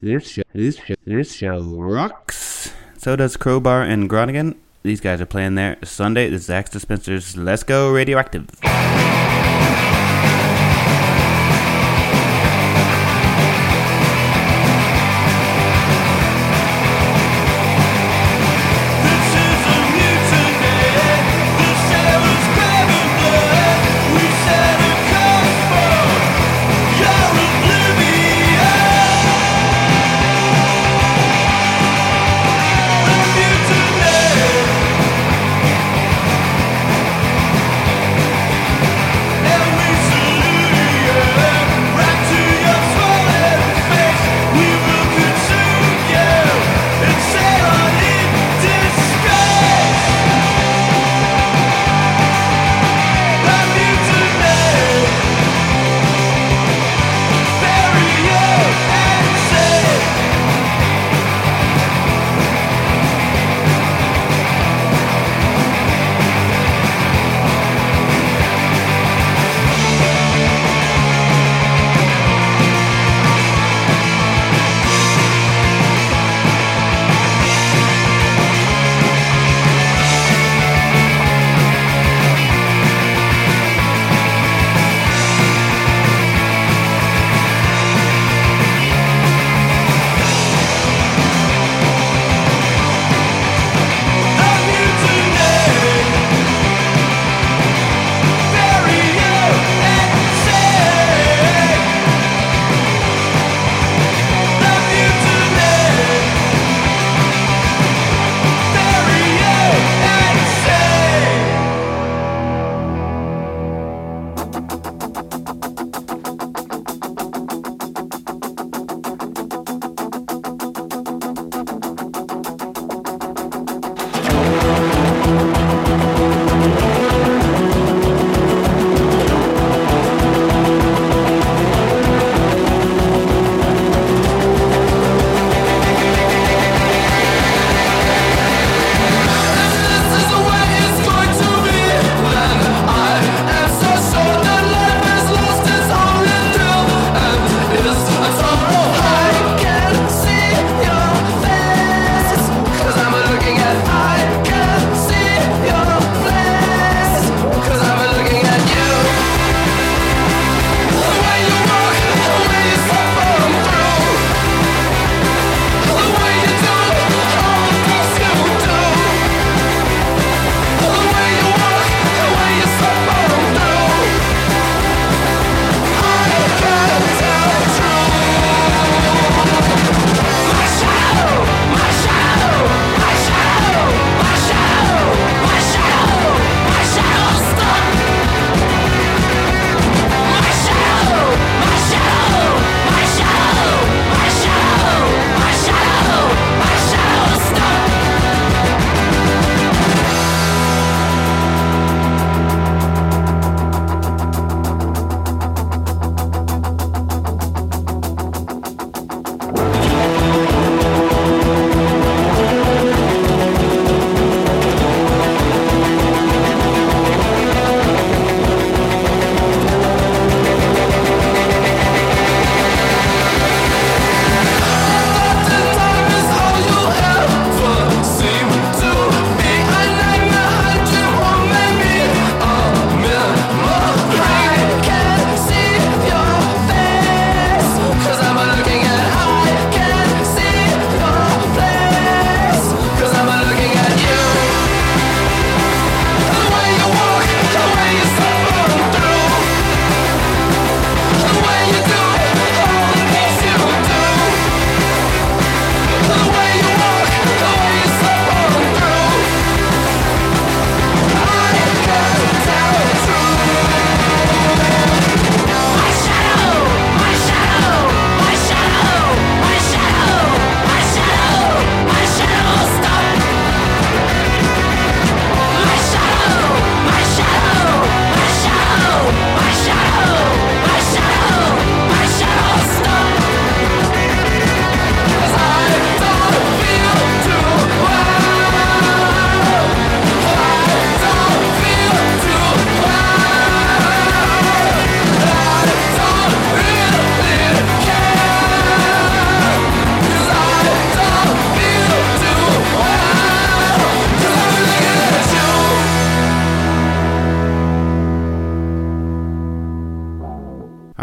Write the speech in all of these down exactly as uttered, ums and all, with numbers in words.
This show, this show, this show rocks. So does Crowbar and Groningen. These guys are playing there Sunday. This is Axe Dispensers. Let's go Radioactive. Thank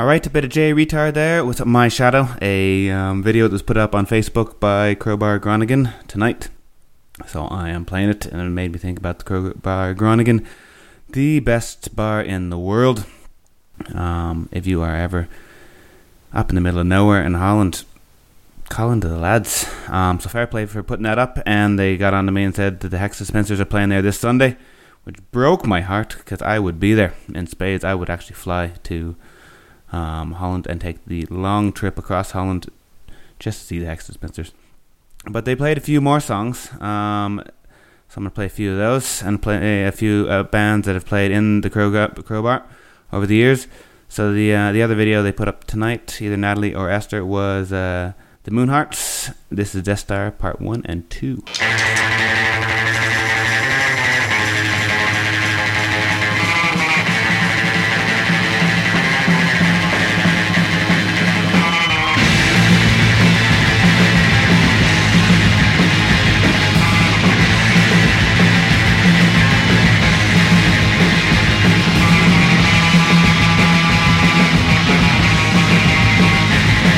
Alright, a bit of Jay Retard there with My Shadow, a um, video that was put up on Facebook by Crowbar Groningen tonight. So I am playing it, and it made me think about the Crowbar Groningen, the best bar in the world. Um, if you are ever up in the middle of nowhere in Holland, call into the lads. Um, so fair play for putting that up, and they got on to me and said that the Hex Dispensers are playing there this Sunday, which broke my heart because I would be there in spades. I would actually fly to um, Holland and take the long trip across Holland just to see the Hex Dispensers. But they played a few more songs. Um, so I'm going to play a few of those and play a few uh, bands that have played in the Crow- Crowbar over the years. So the uh, the other video they put up tonight, either Natalie or Esther, was uh, the Moonhearts. This is Death Star Part one and two.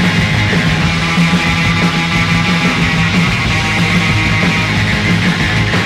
We'll be right back.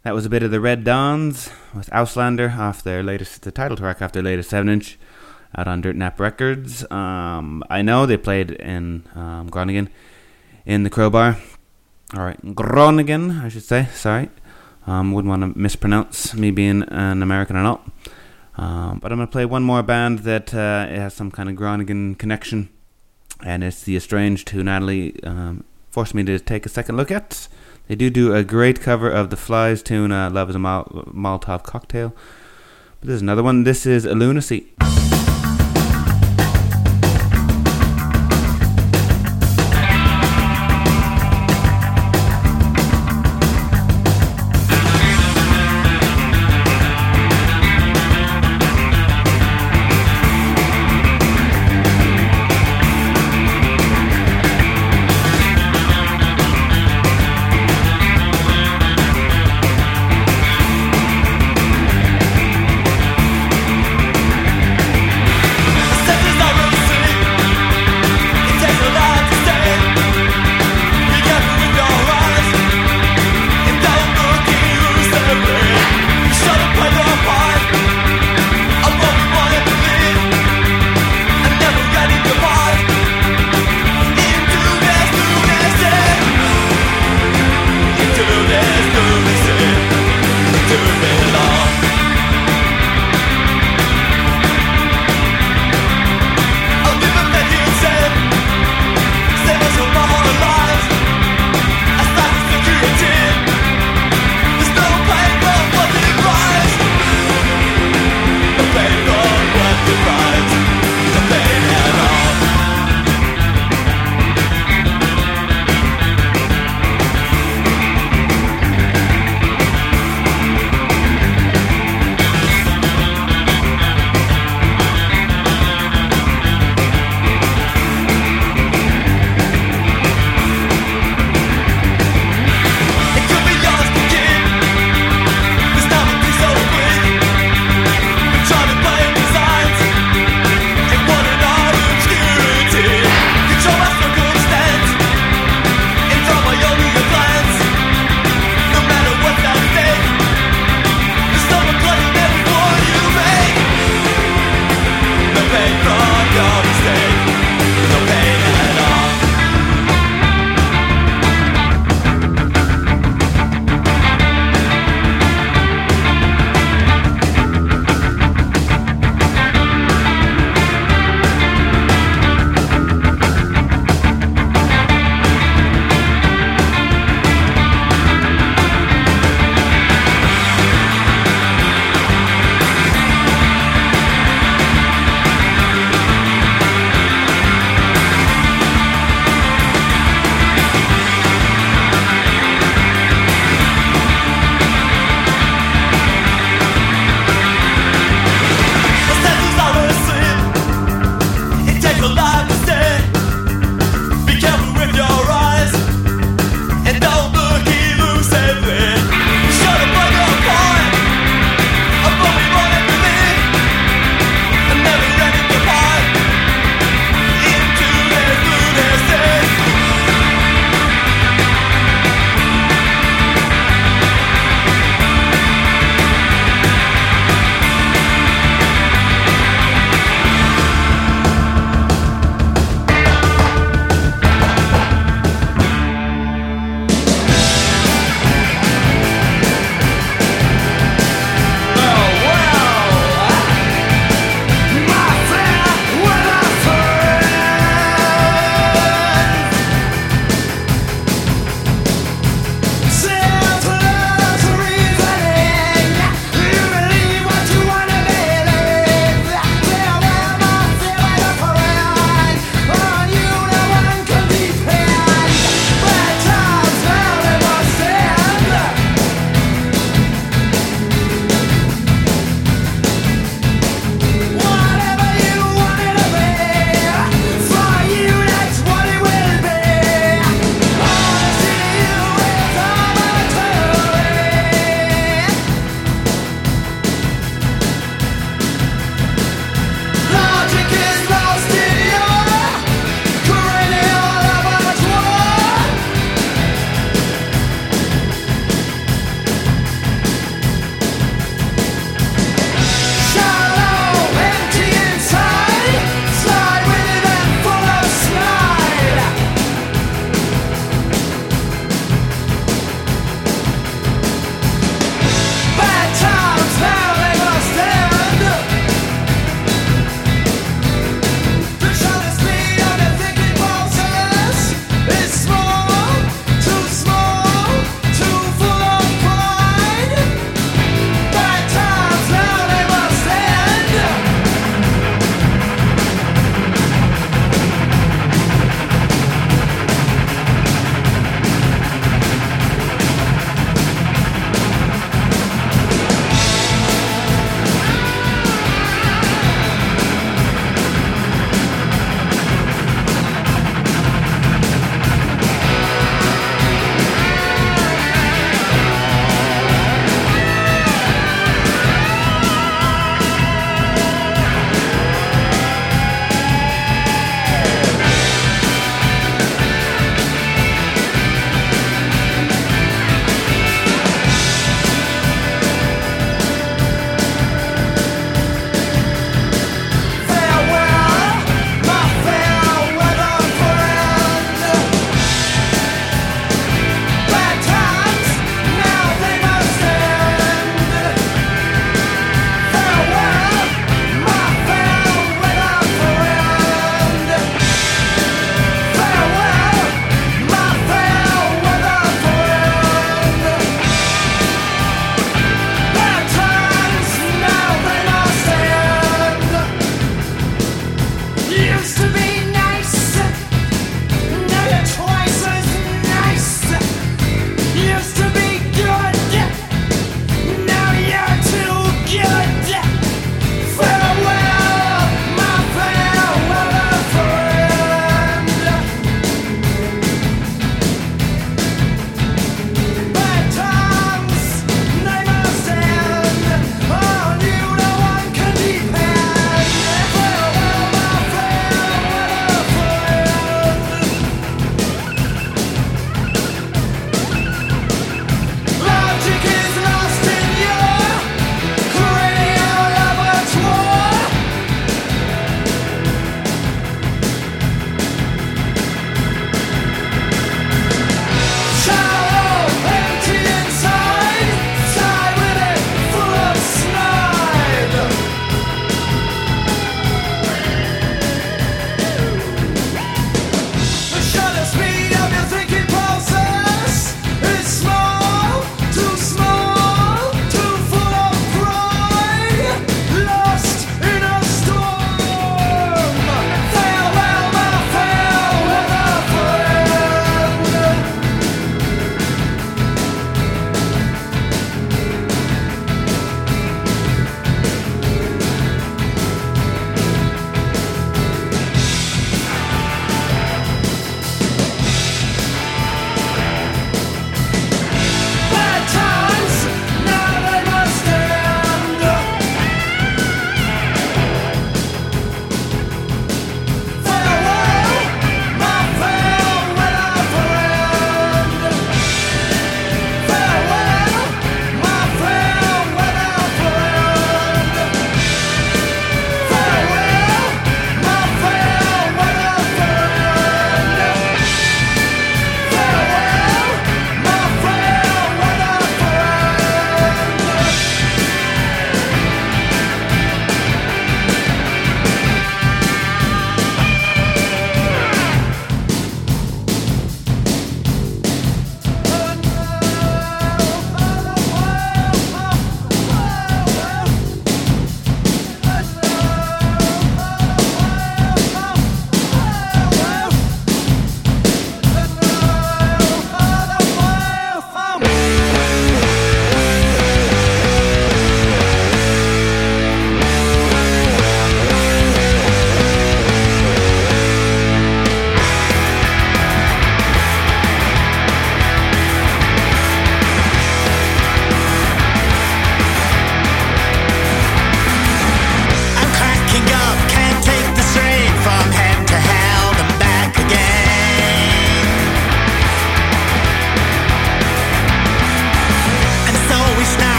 That was a bit of the Red Dawns with Auslander off their latest, the title track off their latest seven inch out on Dirt Nap Records. Um, I know they played in um, Groningen in the Crowbar. Alright, Groningen, I should say, sorry. Um, wouldn't want to mispronounce me being an American or not. Um, but I'm going to play one more band that uh, it has some kind of Groningen connection. And it's The Estranged, who Natalie um, forced me to take a second look at. They do do a great cover of the Flies tune, uh, Love is a Mol- Molotov Cocktail. But there's another one. This is A Lunacy.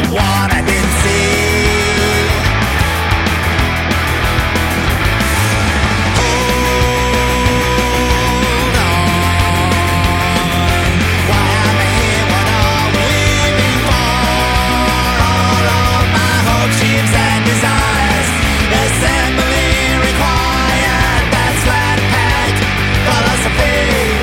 one I didn't see. Hold on. Why am I here? What are we living for? All of my hopes, dreams and desires, assembly required. That's flat packed philosophy.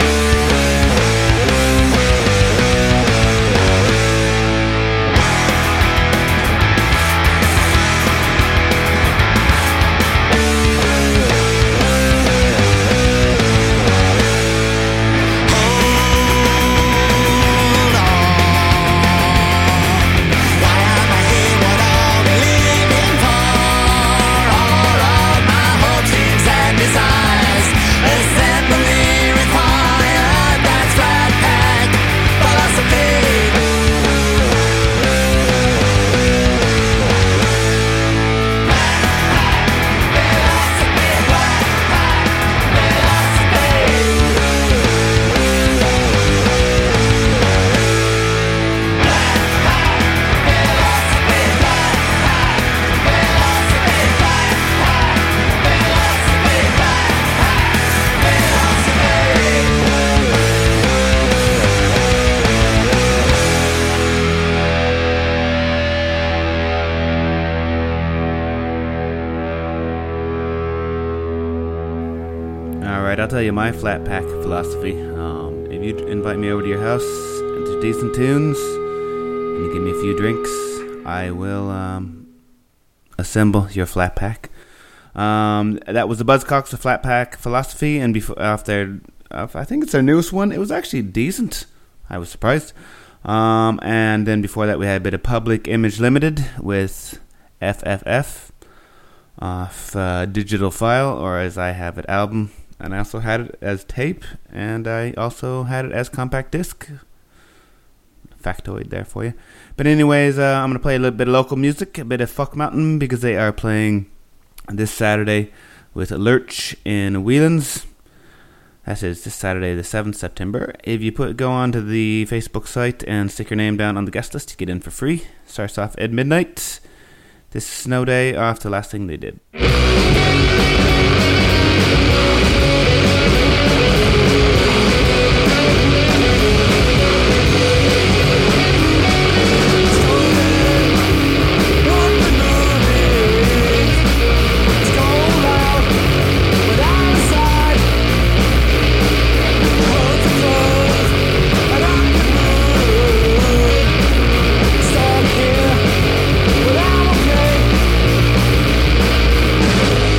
Alright, I'll tell you my flat pack philosophy. Um, if you invite me over to your house and to decent tunes, and you give me a few drinks, I will um, assemble your flat pack. Um, that was the Buzzcocks, the flat pack philosophy, and before after, I think it's their newest one. It was actually decent. I was surprised. Um, and then before that, we had a bit of Public Image Limited with F F F off uh, Digital File, or as I have it, album. And I also had it as tape, and I also had it as compact disc. Factoid there for you. But anyways, uh, I'm going to play a little bit of local music, a bit of Fuck Mountain, because they are playing this Saturday with Lurch in Whelan's. That is this Saturday, the seventh of September. If you put go on to the Facebook site and stick your name down on the guest list, you get in for free. Starts off at midnight. This snow day off the last thing they did. Stand here, but I'm okay.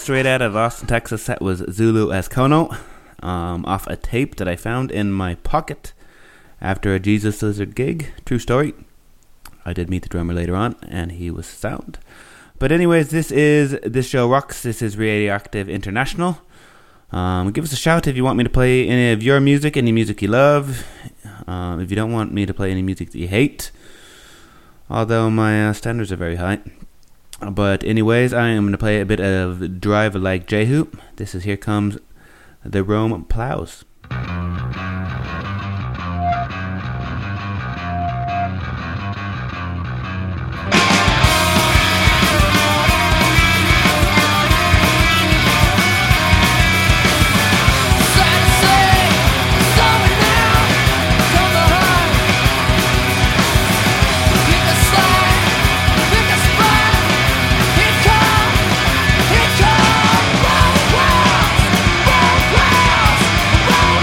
straight out of Austin, Texas. That was Zulu as Kono, um, off a tape that I found in my pocket after a Jesus Lizard gig. True story. I did meet the drummer later on, and he was sound. But anyways, this is This Show Rocks. This is Radioactive International. Um, give us a shout if you want me to play any of your music, any music you love. Um, if you don't want me to play any music that you hate, although my uh, standards are very high. But anyways, I am going to play a bit of Drive Like Jehu. This is Here Comes the Rome Plows. Wow!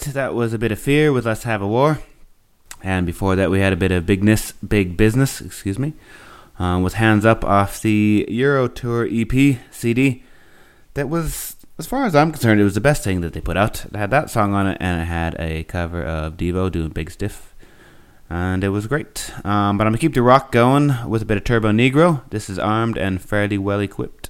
that was A Bit of Fear with Let's Have a War. And before that, we had a bit of Bigness, Big Business, excuse me, um, with Hands Up off the Euro Tour E P C D. That was, as far as I'm concerned, it was the best thing that they put out. It had that song on it, and it had a cover of Devo doing Big Stiff. And it was great. Um, but I'm going to keep the rock going with a bit of Turbo Negro. This is Armed and Fairly Well Equipped.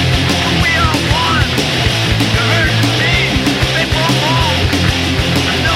No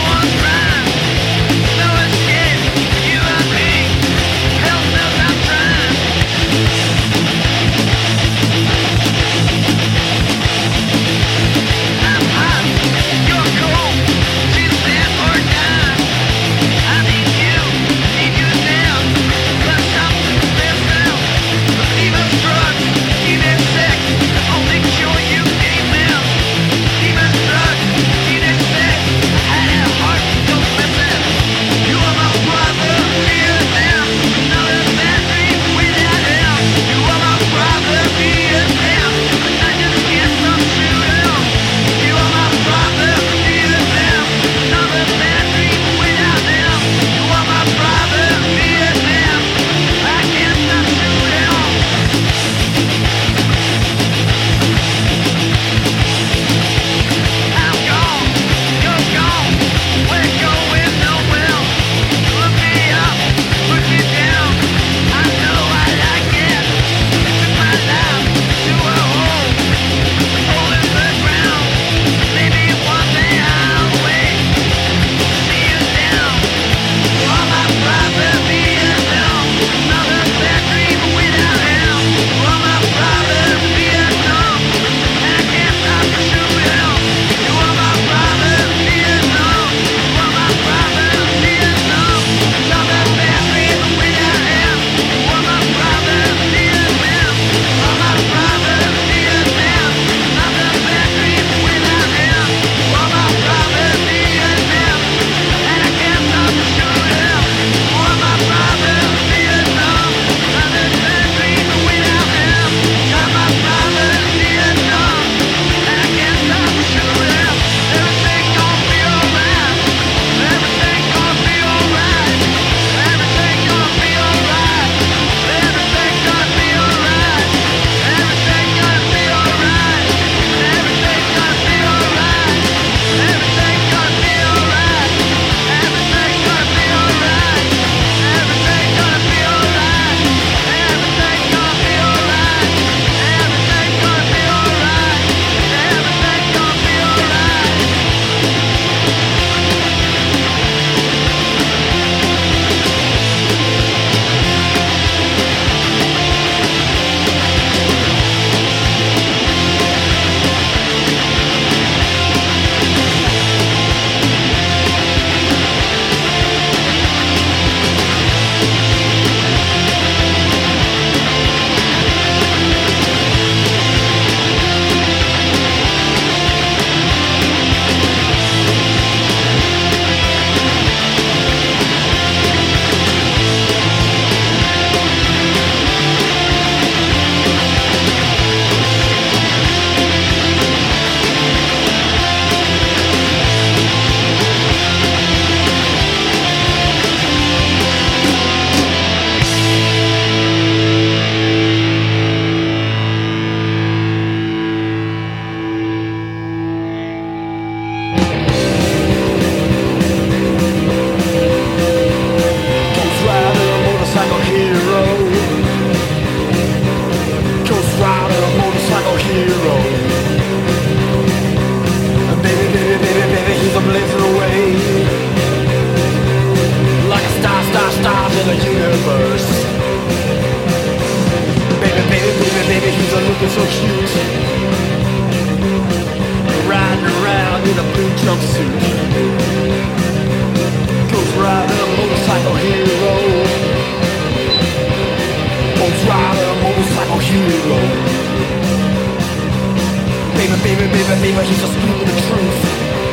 diva, he's just screaming the truth.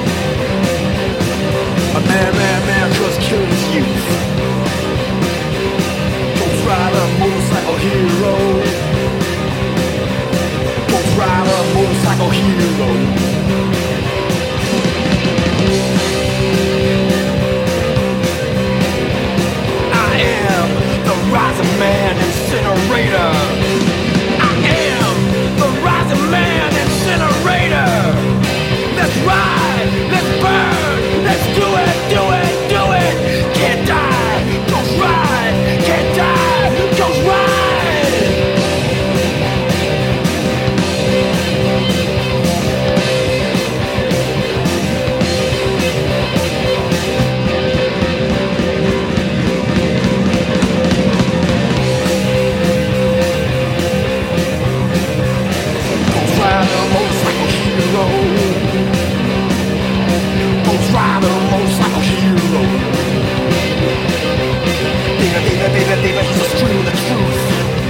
A man, man, man, just killing his youth. Ghost Rider, motorcycle hero. Ghost Rider, motorcycle hero. I am the rising man incinerator. I am the rising man incinerator. Let's ride, let's burn, let's do it, do it, do it. Can't die, Ghost Ride. Can't die, Ghost Ride. Ghost Rider, motorcycle hero. Ghost Rider, motorcycle hero. Diva, diva, diva, diva, he's just screaming the truth.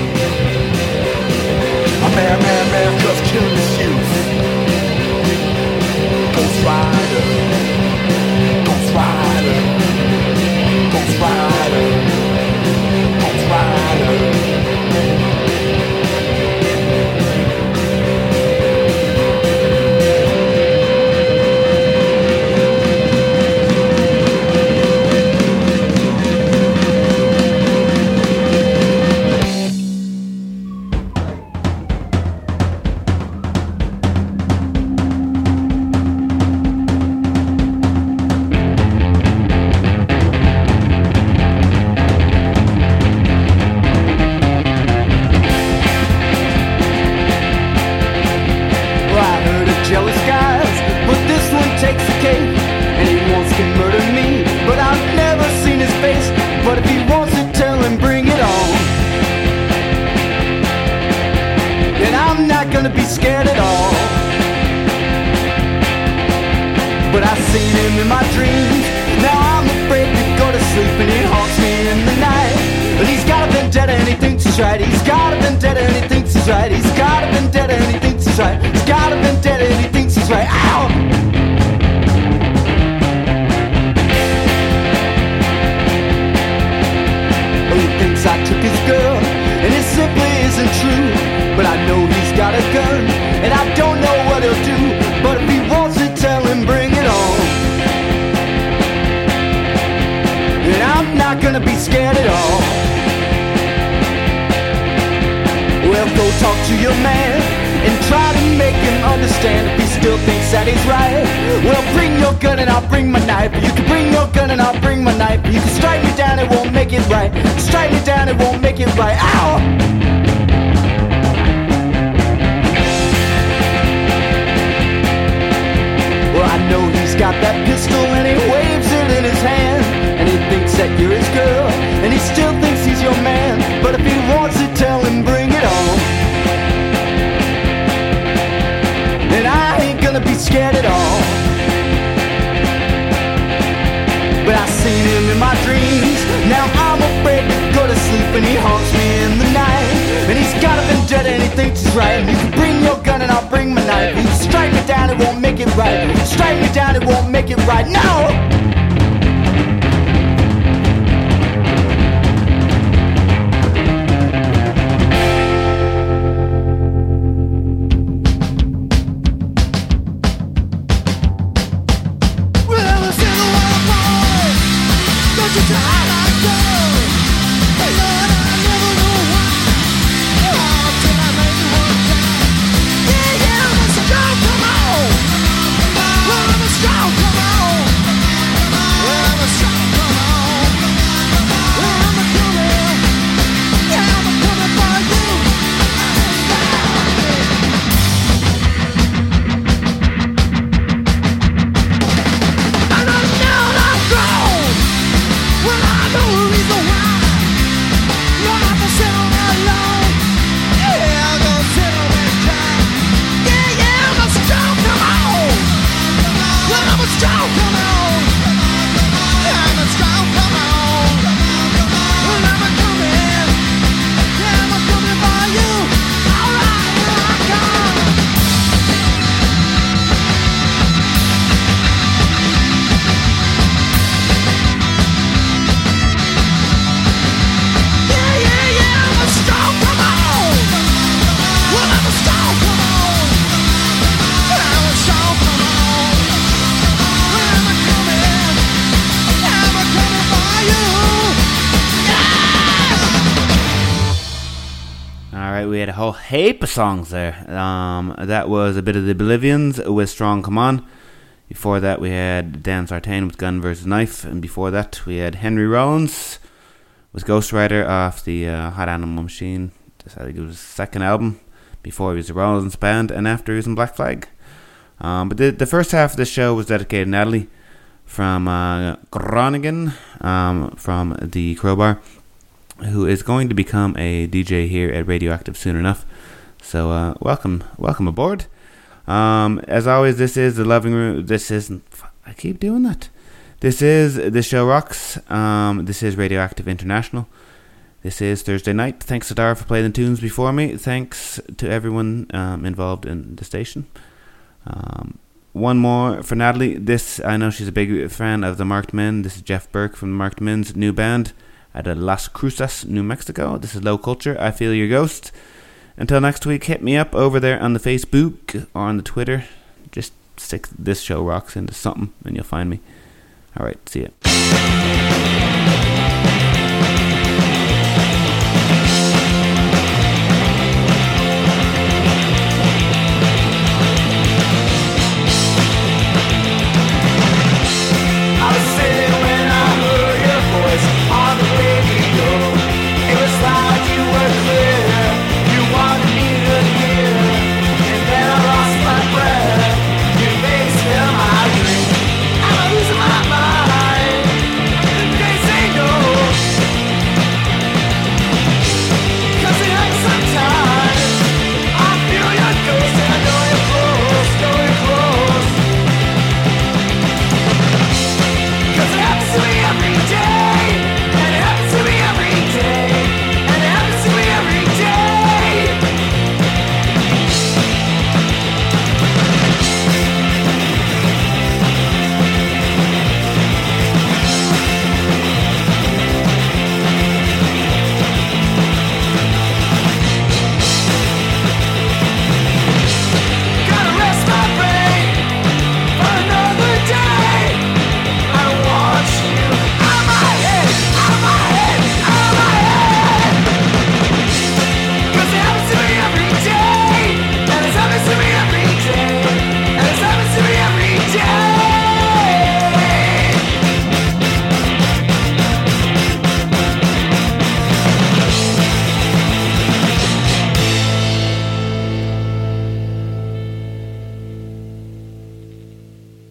A man, man, man, just killing his youth. Ghost Rider. Ghost Rider. Ghost Rider. Ghost Rider. Well, I heard of jealous guys, but this one takes the cake. And he wants to murder me, but I've never seen his face. But if he wants to tell him, bring it on. Then I'm not gonna be scared at all. But I've seen him in my dreams. Now I'm afraid to go to sleep, and he haunts me in the night. And he's got a vendetta and he thinks he's right. He's got a vendetta and he thinks he's right. He's got a vendetta and he thinks he's right. He's got a vendetta and he thinks he's right. Ow! Oh, he thinks I took his girl, and it simply isn't true. But I know he's got a gun, and I don't know what he'll do. But if he wants to tell him, bring it on. And I'm not gonna be scared at all. Well, go talk to your man and try to make him understand. If he still thinks that he's right, well, bring your gun and I'll bring my knife. You can bring your gun and I'll bring my knife. You can strike me down, it won't make it right. Strike me down, it won't make it right. Ow! Well, I know he's got that pistol and he waves it in his hand. And he thinks that you're his girl, and he still thinks he's your man. But if he wants to tell him, bring it on. And I ain't gonna be scared at all. But I've seen him in my dreams. Now I'm afraid to go to sleep, and he haunts me in the night. And he's got a vendetta and he thinks he's right. And you can bring your gun and I'll bring my knife. You can strike me down, it won't make it right. Strike me down, it won't make it right. No! I know Alright, we had a whole heap of songs there. Um, that was a bit of the Bolivians with Strong Come On. Before that we had Dan Sartain with Gun versus. Knife. And before that we had Henry Rollins with Ghost Rider off the uh, Hot Animal Machine. I think it was his second album. Before he was the Rollins Band and after he was in Black Flag. Um, but the, the first half of the show was dedicated to Natalie from uh, Groningen, um, from the Crowbar, who is going to become a D J here at Radioactive soon enough. So uh, welcome, welcome aboard. Um, as always, this is the Loving Room. This isn't. I keep doing that. This is The Show Rocks. Um, this is Radioactive International. This is Thursday night. Thanks to Dara for playing the tunes before me. Thanks to everyone um, involved in the station. Um, one more for Natalie. This, I know she's a big fan of the Marked Men. This is Jeff Burke from the Marked Men's new band out of Las Cruces, New Mexico. This is Low Culture. I Feel Your Ghost. Until next week, hit me up over there on the Facebook or on the Twitter. Just stick This Show Rocks into something and you'll find me. Alright, see ya.